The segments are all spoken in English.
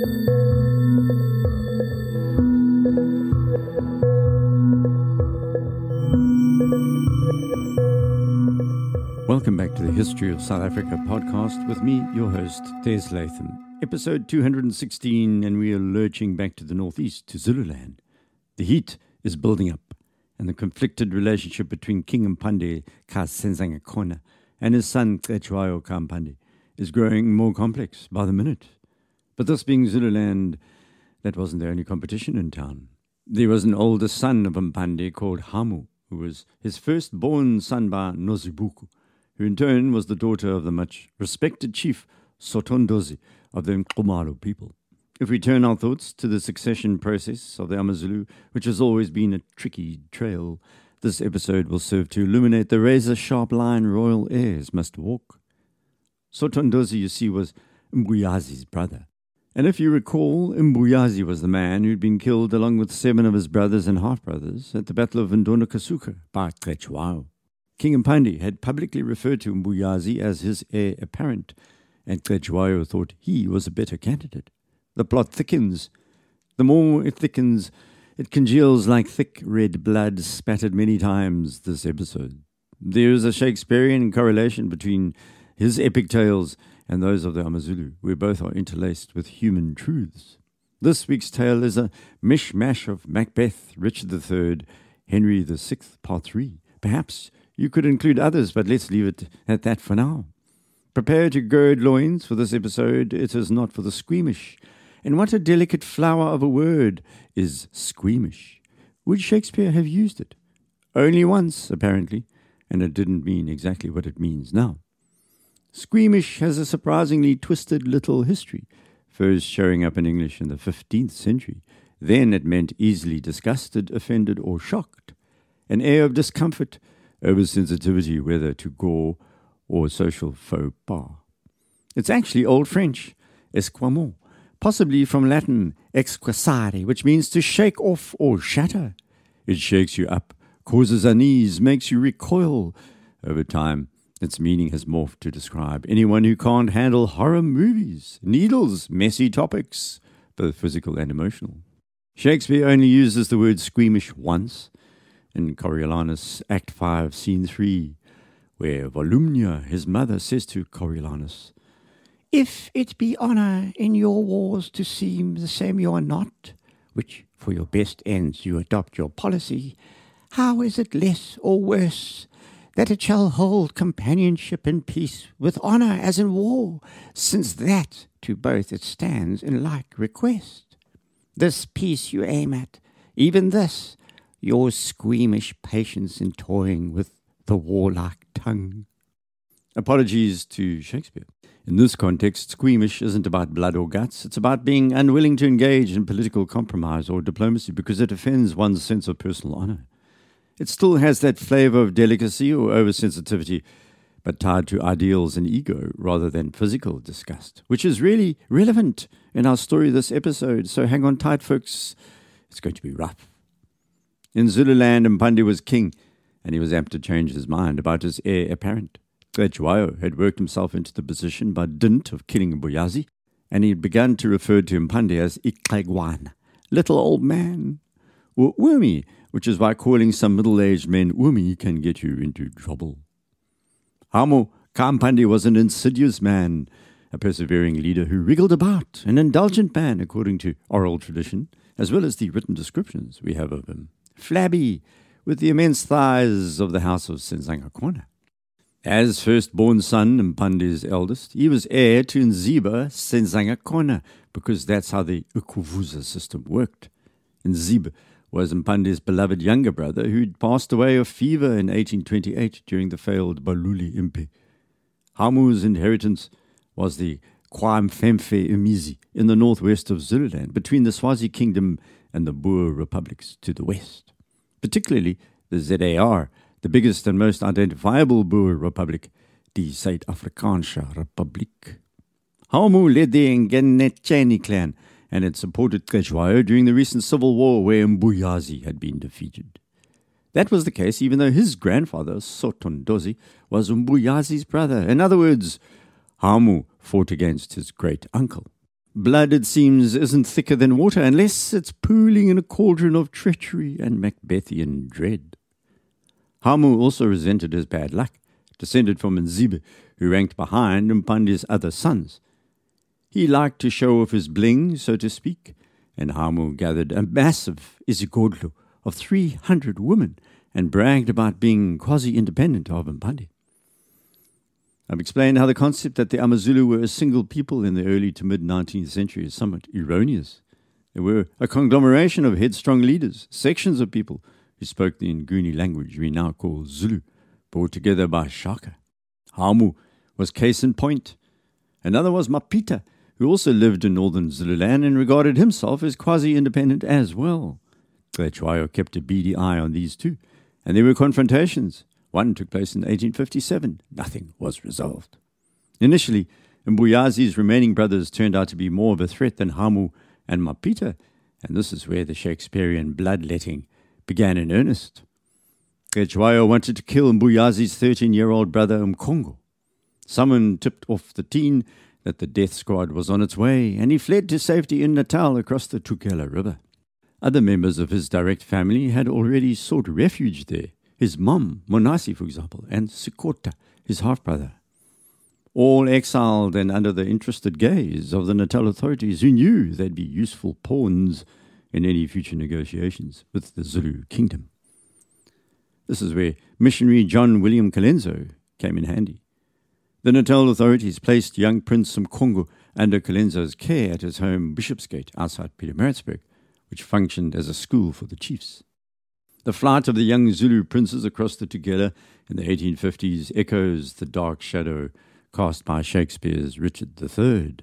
Welcome back to the History of South Africa podcast with me, your host, Des Latham. Episode 216, and we are lurching back to the northeast, to Zululand. The heat is building up, and the conflicted relationship between King Mpande Ka-Senzangakona and his son Cetshwayo Ka-Mpande is growing more complex by the minute. But this being Zululand, that wasn't the only competition in town. There was an older son of Mpande called Hamu, who was his firstborn son by Nozibuku, who in turn was the daughter of the much respected chief Sotondozi of the Nxumalo people. If we turn our thoughts to the succession process of the AmaZulu, which has always been a tricky trail, this episode will serve to illuminate the razor-sharp line royal heirs must walk. Sotondozi, you see, was Mbuyazi's brother. And if you recall, Mbuyazi was the man who'd been killed along with 7 of his brothers and half-brothers at the Battle of Ndonakasuka by Cetshwayo. King Mpande had publicly referred to Mbuyazi as his heir apparent, and Cetshwayo thought he was a better candidate. The plot thickens. The more it thickens, it congeals like thick red blood spattered many times this episode. There is a Shakespearean correlation between his epic tales and those of the AmaZulu, where both are interlaced with human truths. This week's tale is a mishmash of Macbeth, Richard III, Henry VI, Part 3. Perhaps you could include others, but let's leave it at that for now. Prepare to gird loins for this episode. It is not for the squeamish. And what a delicate flower of a word is squeamish. Would Shakespeare have used it? Only once, apparently, and it didn't mean exactly what it means now. Squeamish has a surprisingly twisted little history, first showing up in English in the 15th century. Then it meant easily disgusted, offended, or shocked. An air of discomfort, oversensitivity, whether to gore or social faux pas. It's actually Old French, esquamment, possibly from Latin exquisare, which means to shake off or shatter. It shakes you up, causes unease, makes you recoil. Over time, its meaning has morphed to describe anyone who can't handle horror movies, needles, messy topics, both physical and emotional. Shakespeare only uses the word squeamish once, in Coriolanus, Act 5, Scene 3, where Volumnia, his mother, says to Coriolanus, "If it be honour in your wars to seem the same you are not, which for your best ends you adopt your policy, how is it less or worse that it shall hold companionship in peace with honour as in war, since that to both it stands in like request? This peace you aim at, even this, your squeamish patience in toying with the warlike tongue." Apologies to Shakespeare. In this context, squeamish isn't about blood or guts. It's about being unwilling to engage in political compromise or diplomacy because it offends one's sense of personal honour. It still has that flavour of delicacy or oversensitivity, but tied to ideals and ego rather than physical disgust, which is really relevant in our story this episode. So hang on tight, folks. It's going to be rough. In Zululand, Mpande was king, and he was apt to change his mind about his heir apparent. Cetshwayo had worked himself into the position by dint of killing Mbuyazi, and he had begun to refer to Mpande as Iqegwana, little old man, or Umi, which is why calling some middle-aged men Umi can get you into trouble. Hamu Ka-Mpande was an insidious man, a persevering leader who wriggled about, an indulgent man according to oral tradition, as well as the written descriptions we have of him. Flabby, with the immense thighs of the house of Senzangakona. As firstborn son, Mpande's eldest, he was heir to Nziba Senzangakona, because that's how the Ukuvuza system worked. Nziba was Mpande's beloved younger brother, who'd passed away of fever in 1828 during the failed Baluli Impi. Hamu's inheritance was the KwaMfemfe Imizi in the northwest of Zululand, between the Swazi Kingdom and the Boer republics to the west. Particularly the ZAR, the biggest and most identifiable Boer republic, the Suid-Afrikaanse Republiek. Hamu led the Ngenetjeni clan and had supported Cetshwayo during the recent civil war where Mbuyazi had been defeated. That was the case even though his grandfather, Sotondozi, was Mbuyazi's brother. In other words, Hamu fought against his great-uncle. Blood, it seems, isn't thicker than water unless it's pooling in a cauldron of treachery and Macbethian dread. Hamu also resented his bad luck, descended from Nzibe, who ranked behind Mpandi's other sons. He liked to show off his bling, so to speak, and Hamu gathered a massive isigodlo of 300 women and bragged about being quasi-independent of Mpande. I've explained how the concept that the Amazulu were a single people in the early to mid-19th century is somewhat erroneous. They were a conglomeration of headstrong leaders, sections of people who spoke the Nguni language we now call Zulu, brought together by Shaka. Hamu was case in point. Another was Mapita, who also lived in northern Zululand and regarded himself as quasi-independent as well. Cetshwayo kept a beady eye on these two, and there were confrontations. One took place in 1857. Nothing was resolved. Initially, Mbuyazi's remaining brothers turned out to be more of a threat than Hamu and Mapita, and this is where the Shakespearean bloodletting began in earnest. Cetshwayo wanted to kill Mbuyazi's 13-year-old brother Mkongo. Someone tipped off the teen that the death squad was on its way, and he fled to safety in Natal across the Tugela River. Other members of his direct family had already sought refuge there. His mum, Monasi, for example, and Sikota, his half-brother. All exiled and under the interested gaze of the Natal authorities, who knew they'd be useful pawns in any future negotiations with the Zulu kingdom. This is where missionary John William Colenso came in handy. The Natal authorities placed young Prince Mkongo under Colenso's care at his home Bishopsgate outside Pietermaritzburg, which functioned as a school for the chiefs. The flight of the young Zulu princes across the Tugela in the 1850s echoes the dark shadow cast by Shakespeare's Richard III.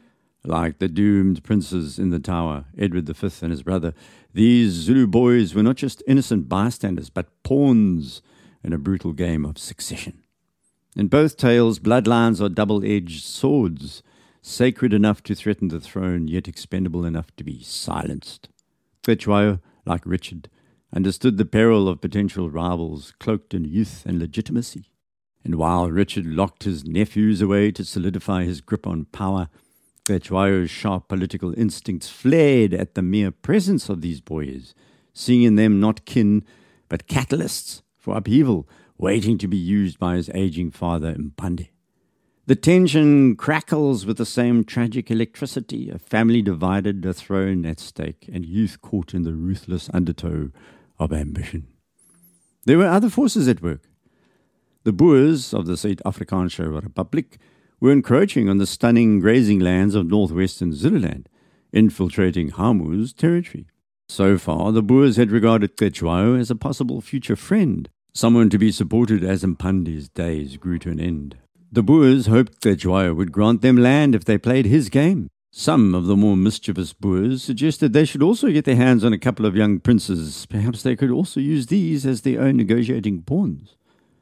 Like the doomed princes in the Tower, Edward V and his brother, these Zulu boys were not just innocent bystanders, but pawns in a brutal game of succession. In both tales, bloodlines are double-edged swords, sacred enough to threaten the throne, yet expendable enough to be silenced. Cetshwayo, like Richard, understood the peril of potential rivals cloaked in youth and legitimacy. And while Richard locked his nephews away to solidify his grip on power, Cetshwayo's sharp political instincts flared at the mere presence of these boys, seeing in them not kin, but catalysts for upheaval, waiting to be used by his aging father Mpande. The tension crackles with the same tragic electricity, a family divided, a throne at stake, and youth caught in the ruthless undertow of ambition. There were other forces at work. The Boers of the Suid-Afrikaanse Republic were encroaching on the stunning grazing lands of northwestern Zululand, infiltrating Hamu's territory. So far, the Boers had regarded Cetshwayo as a possible future friend, someone to be supported as Mpande's days grew to an end. The Boers hoped Cetshwayo would grant them land if they played his game. Some of the more mischievous Boers suggested they should also get their hands on a couple of young princes. Perhaps they could also use these as their own negotiating pawns.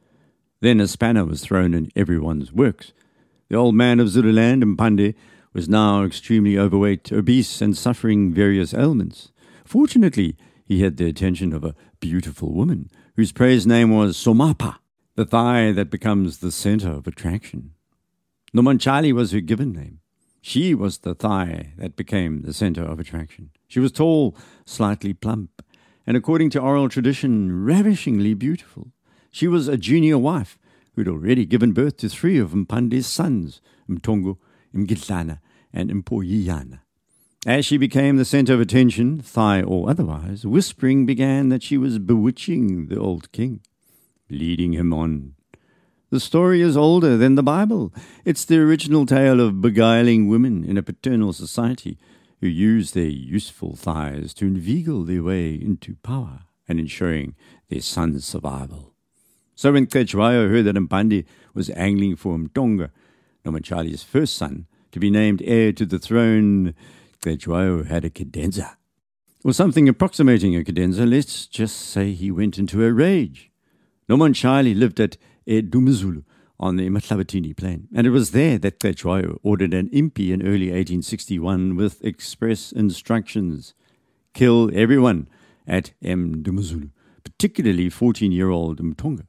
Then a spanner was thrown in everyone's works. The old man of Zululand, Mpande, was now extremely overweight, obese, and suffering various ailments. Fortunately, he had the attention of a beautiful woman, whose praise name was Somapa, the thigh that becomes the center of attraction. Nomanchali was her given name. She was the thigh that became the center of attraction. She was tall, slightly plump, and according to oral tradition, ravishingly beautiful. She was a junior wife who had already given birth to 3 of Mpande's sons, Mtongo, Mgitlana, and Mpoyiyana. As she became the center of attention, thigh or otherwise, whispering began that she was bewitching the old king, leading him on. The story is older than the Bible. It's the original tale of beguiling women in a paternal society who use their useful thighs to inveigle their way into power and ensuring their son's survival. So when Cetshwayo heard that Mpande was angling for Mtonga, Nomanchali's first son, to be named heir to the throne, Cetshwayo had a cadenza. Or something approximating a cadenza, let's just say he went into a rage. Nomanchali lived at Dumezulu on the Mahlabatini plain, and it was there that Cetshwayo ordered an impi in early 1861 with express instructions: kill everyone at Dumezulu, particularly 14-year-old Mtonga.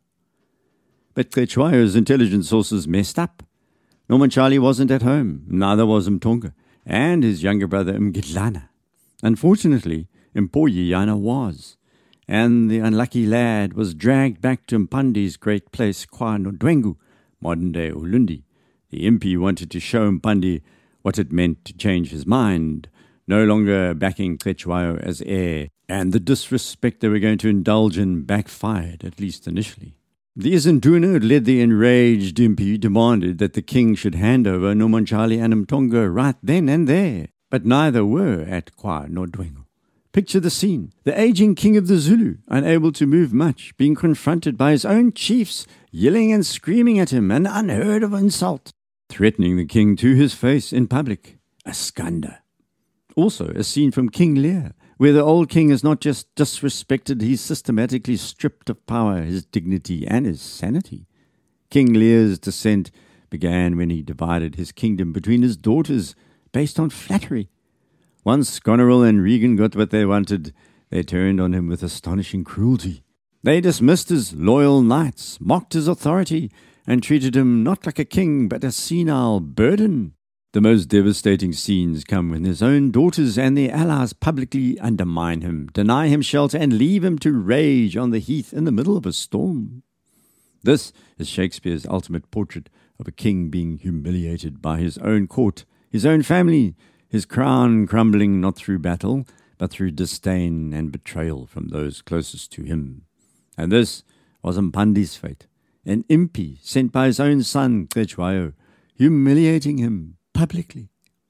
But Cetshwayo's intelligence sources messed up. Nomanchali wasn't at home, neither was Mtonga, and his younger brother Mgidlana. Unfortunately, Mpoyiyana was, and the unlucky lad was dragged back to Mpandi's great place, KwaNodwengu, modern-day Ulundi. The impi wanted to show Mpandi what it meant to change his mind, no longer backing Cetshwayo as heir, and the disrespect they were going to indulge in backfired, at least initially. The Izinduna who led the enraged impi demanded that the king should hand over Nomonjali and Mtonga right then and there, but neither were at KwaNodwengu. Picture the scene. The aging king of the Zulu, unable to move much, being confronted by his own chiefs, yelling and screaming at him, an unheard of insult, threatening the king to his face in public. A skanda. Also, a scene from King Lear, where the old king is not just disrespected, he's systematically stripped of power, his dignity, and his sanity. King Lear's descent began when he divided his kingdom between his daughters based on flattery. Once Goneril and Regan got what they wanted, they turned on him with astonishing cruelty. They dismissed his loyal knights, mocked his authority, and treated him not like a king, but a senile burden. The most devastating scenes come when his own daughters and their allies publicly undermine him, deny him shelter, and leave him to rage on the heath in the middle of a storm. This is Shakespeare's ultimate portrait of a king being humiliated by his own court, his own family, his crown crumbling not through battle, but through disdain and betrayal from those closest to him. And this was Mpandi's fate, an impi sent by his own son, Cetshwayo, humiliating him publicly.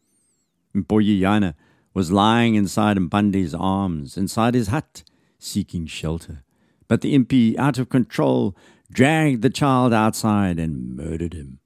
Mpoyiyana was lying inside Mpandi's arms, inside his hut, seeking shelter. But the impi, out of control, dragged the child outside and murdered him.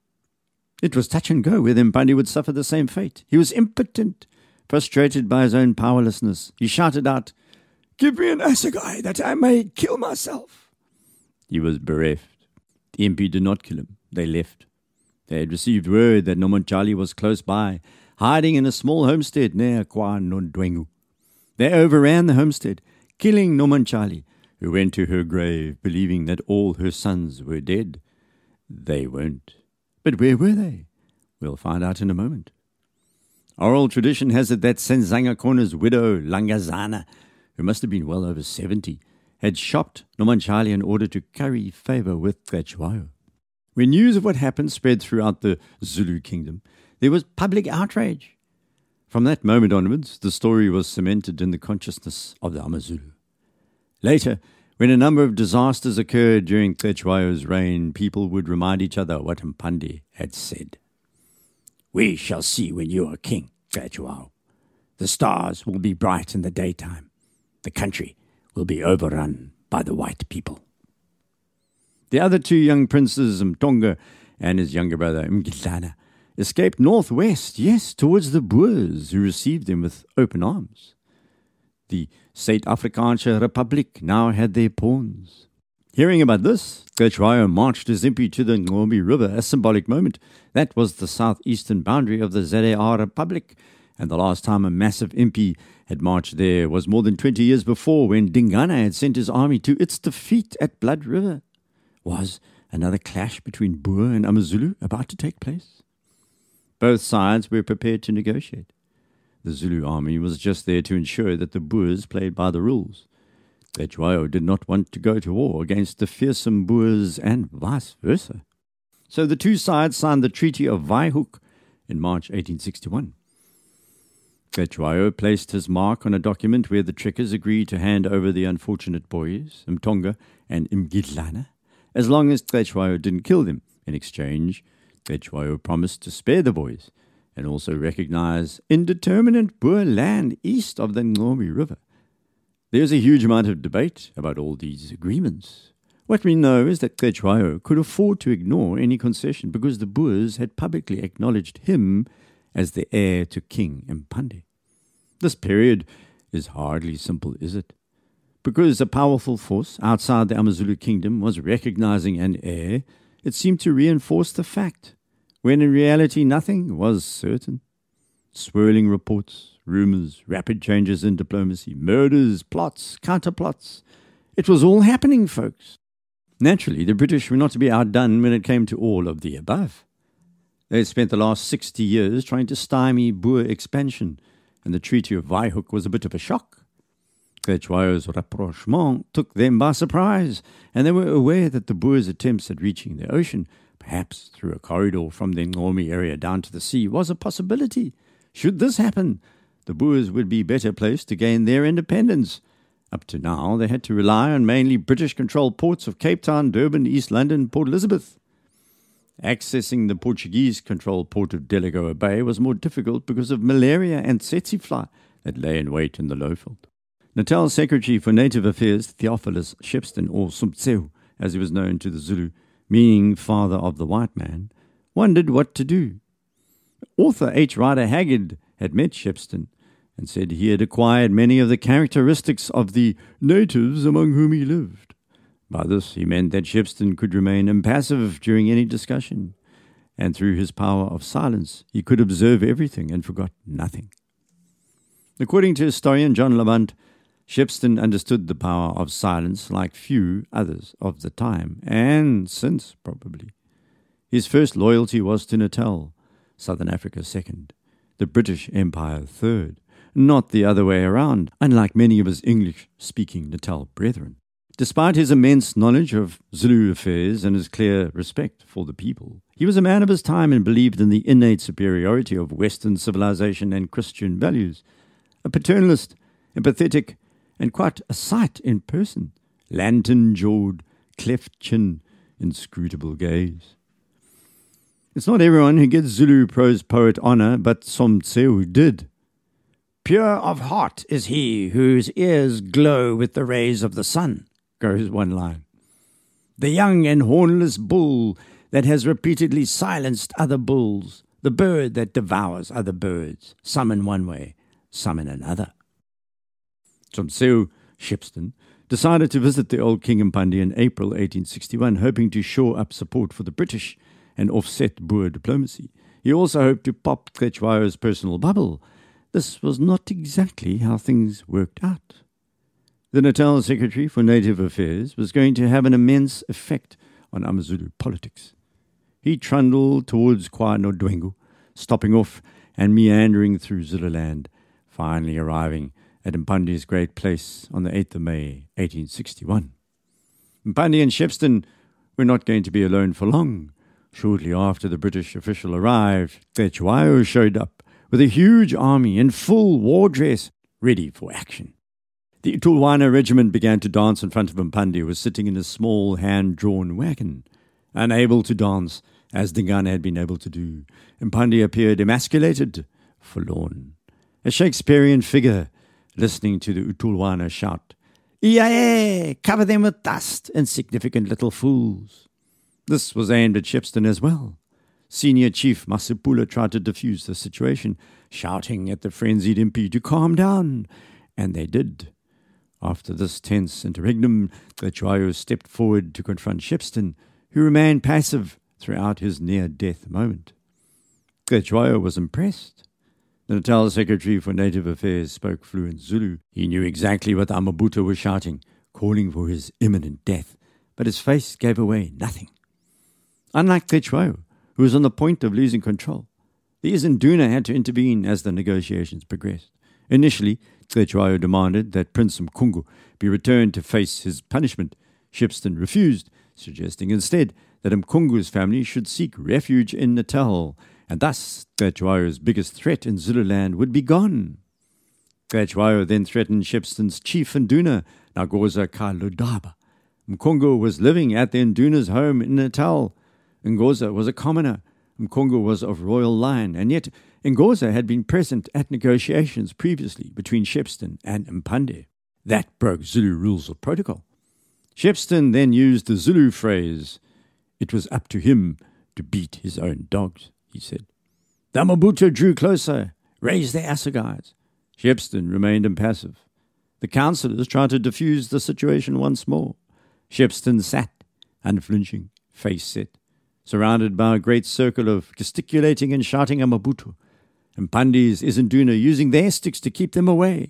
It was touch and go whether Mpandi would suffer the same fate. He was impotent, frustrated by his own powerlessness. He shouted out, "Give me an assegai that I may kill myself." He was bereft. The impi did not kill him. They left. They had received word that Nomonjali was close by, hiding in a small homestead near KwaNodwengu. They overran the homestead, killing Nomonjali, who went to her grave believing that all her sons were dead. They weren't. But where were they? We'll find out in a moment. Oral tradition has it that Senzanga Corner's widow, Langazana, who must have been well over 70, had shopped Nomonjali in order to curry favor with Cetshwayo. When news of what happened spread throughout the Zulu kingdom, there was public outrage. From that moment onwards, the story was cemented in the consciousness of the AmaZulu. Later, when a number of disasters occurred during Cetshwayo's reign, people would remind each other what Mpandi had said. "We shall see when you are king, Cetshwayo. The stars will be bright in the daytime. The country will be overrun by the white people." The other two young princes, Mtonga and his younger brother Mgidlana, escaped northwest, yes, towards the Boers, who received them with open arms. The Suid-Afrikaanse Republic now had their pawns. Hearing about this, Cetshwayo marched his impi to the Ngcombie River, a symbolic moment. That was the southeastern boundary of the ZAR Republic, and the last time a massive impi had marched there was more than 20 years before, when Dingana had sent his army to its defeat at Blood River. Was another clash between Boer and AmaZulu about to take place? Both sides were prepared to negotiate. The Zulu army was just there to ensure that the Boers played by the rules. Cetshwayo did not want to go to war against the fearsome Boers and vice versa. So the two sides signed the Treaty of Wynhoek in March 1861. Cetshwayo placed his mark on a document where the trekkers agreed to hand over the unfortunate boys, Mtonga and Mgidlana, as long as Cetshwayo didn't kill them. In exchange, Cetshwayo promised to spare the boys and also recognize indeterminate Boer land east of the Ngcombie River. There's a huge amount of debate about all these agreements. What we know is that Cetshwayo could afford to ignore any concession because the Boers had publicly acknowledged him as the heir to King Mpandi. This period is hardly simple, is it? Because a powerful force outside the AmaZulu kingdom was recognizing an heir, it seemed to reinforce the fact, when in reality nothing was certain. Swirling reports, rumors, rapid changes in diplomacy, murders, plots, counterplots. It was all happening, folks. Naturally, the British were not to be outdone when it came to all of the above. They had spent the last 60 years trying to stymie Boer expansion, and the Treaty of Waihoek was a bit of a shock. Cetshwayo's rapprochement took them by surprise, and they were aware that the Boers' attempts at reaching the ocean, perhaps through a corridor from the Ngqomi area down to the sea, was a possibility. Should this happen, the Boers would be better placed to gain their independence. Up to now, they had to rely on mainly British-controlled ports of Cape Town, Durban, East London, Port Elizabeth. Accessing the Portuguese-controlled port of Delagoa Bay was more difficult because of malaria and tsetse fly that lay in wait in the Lowveld. Natal's Secretary for Native Affairs, Theophilus Shepstone, or Sumtseu, as he was known to the Zulu, meaning father of the white man, wondered what to do. Author H. Rider Haggard had met Shepstone and said he had acquired many of the characteristics of the natives among whom he lived. By this he meant that Shepstone could remain impassive during any discussion, and through his power of silence he could observe everything and forgot nothing. According to historian John Lamont, Shepstone understood the power of silence like few others of the time, and since probably. His first loyalty was to Natal, Southern Africa second, the British Empire third, not the other way around, unlike many of his English-speaking Natal brethren. Despite his immense knowledge of Zulu affairs and his clear respect for the people, he was a man of his time and believed in the innate superiority of Western civilization and Christian values. A paternalist, empathetic, and quite a sight in person, lantern-jawed, cleft chin, inscrutable gaze. It's not everyone who gets Zulu prose poet honor, but Somtseu did. Pure of heart is he whose ears glow with the rays of the sun, goes one line. The young and hornless bull that has repeatedly silenced other bulls, the bird that devours other birds, some in one way, some in another. Somtseu Shepstone decided to visit the old King Mpande in April 1861, hoping to shore up support for the British and offset Boer diplomacy. He also hoped to pop Cetshwayo's personal bubble. This was not exactly how things worked out. The Natal Secretary for Native Affairs was going to have an immense effect on AmaZulu politics. He trundled towards KwaNodwengu, stopping off and meandering through Zululand, finally arriving at Mpande's great place on the 8th of May, 1861. Mpande and Shepstone were not going to be alone for long. Shortly after the British official arrived, Cetshwayo showed up with a huge army in full war dress, ready for action. The Utulwana regiment began to dance in front of Mpande, who was sitting in a small hand-drawn wagon. Unable to dance, as Dingane had been able to do, Mpande appeared emasculated, forlorn. A Shakespearean figure, listening to the Utulwana shout, "Iae, cover them with dust, insignificant little fools." This was aimed at Shepstone as well. Senior Chief Masipula tried to defuse the situation, shouting at the frenzied impi to calm down, and they did. After this tense interregnum, Cetshwayo stepped forward to confront Shepstone, who remained passive throughout his near-death moment. Cetshwayo was impressed. The Natal Secretary for Native Affairs spoke fluent Zulu. He knew exactly what Amabuta was shouting, calling for his imminent death, but his face gave away nothing. Unlike Cetshwayo, who was on the point of losing control, the Izinduna had to intervene as the negotiations progressed. Initially, Cetshwayo demanded that Prince Mkungu be returned to face his punishment. Shepstone refused, suggesting instead that Mkungu's family should seek refuge in Natal, and thus Cetshwayo's biggest threat in Zululand would be gone. Cetshwayo then threatened Shepstone's chief Nduna, Nagoza Kaludaba. Mkungu was living at the Nduna's home in Natal. Ngoza was a commoner. Mkungu was of royal line, and yet Ngoza had been present at negotiations previously between Shepstone and Mpande. That broke Zulu rules of protocol. Shepstone then used the Zulu phrase, "It was up to him to beat his own dogs," he said. The Amabuta drew closer, raised their assegais. Shepstone remained impassive. The councillors tried to defuse the situation once more. Shepstone sat, unflinching, face set, surrounded by a great circle of gesticulating and shouting Amabutu, and Mpande's Izinduna using their sticks to keep them away.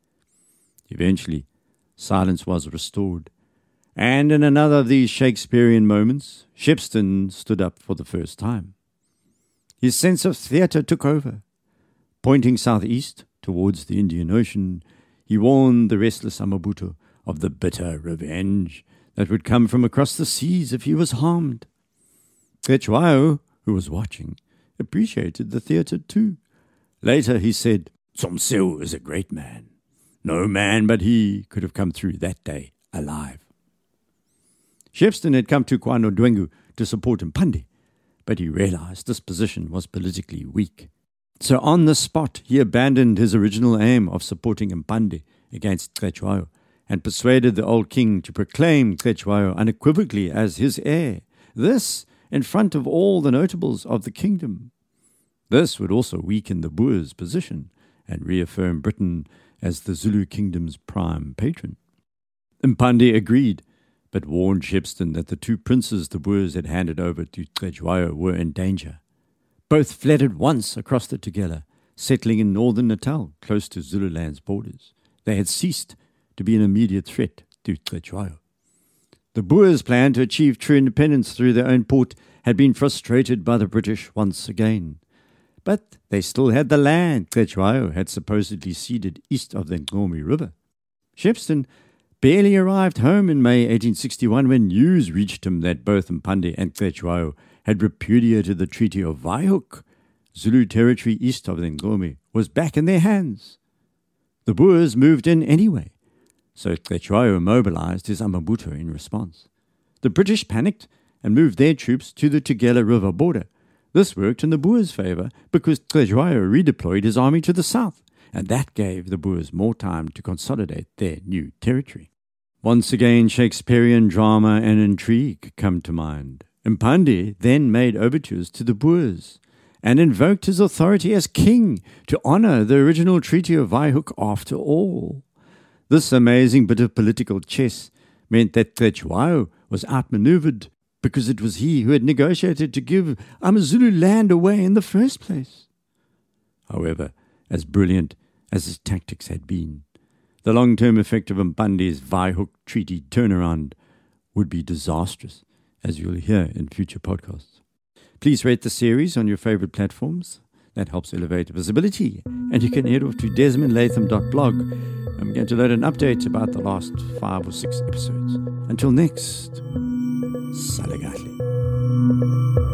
Eventually, silence was restored, and in another of these Shakespearean moments, Shepstone stood up for the first time. His sense of theatre took over. Pointing southeast towards the Indian Ocean, he warned the restless Amabuto of the bitter revenge that would come from across the seas if he was harmed. Cetshwayo, who was watching, appreciated the theatre too. Later he said, "Somseu is a great man. No man but he could have come through that day alive." Shepstone had come to KwaNodwengu to support Mpande, but he realized this position was politically weak. So on the spot he abandoned his original aim of supporting Mpande against Cetshwayo and persuaded the old king to proclaim Cetshwayo unequivocally as his heir, this in front of all the notables of the kingdom. This would also weaken the Boer's position and reaffirm Britain as the Zulu kingdom's prime patron. Mpande agreed, but warned Shepstone that the two princes the Boers had handed over to Cetshwayo were in danger. Both fled at once across the Tugela, settling in northern Natal, close to Zululand's borders. They had ceased to be an immediate threat to Cetshwayo. The Boers' plan to achieve true independence through their own port had been frustrated by the British once again. But they still had the land Cetshwayo had supposedly ceded east of the Ngcomi River. Shepstone barely arrived home in May 1861 when news reached him that both Mpande and Cetshwayo had repudiated the Treaty of Waihoek. Zulu territory east of the Ngcomi was back in their hands. The Boers moved in anyway, so Cetshwayo mobilized his Amabuto in response. The British panicked and moved their troops to the Tugela River border. This worked in the Boers' favor because Cetshwayo redeployed his army to the south, and that gave the Boers more time to consolidate their new territory. Once again, Shakespearean drama and intrigue come to mind. Mpande then made overtures to the Boers and invoked his authority as king to honor the original Treaty of Waihoek after all. This amazing bit of political chess meant that Cetshwayo was outmaneuvered because it was he who had negotiated to give AmaZulu land away in the first place. However, as brilliant as his tactics had been, the long-term effect of Mpande's Waihoek Treaty turnaround would be disastrous, as you'll hear in future podcasts. Please rate the series on your favorite platforms. That helps elevate visibility. And you can head off to desmondlatham.blog. I'm going to load an update about the last 5 or 6 episodes. Until next, Saligahle.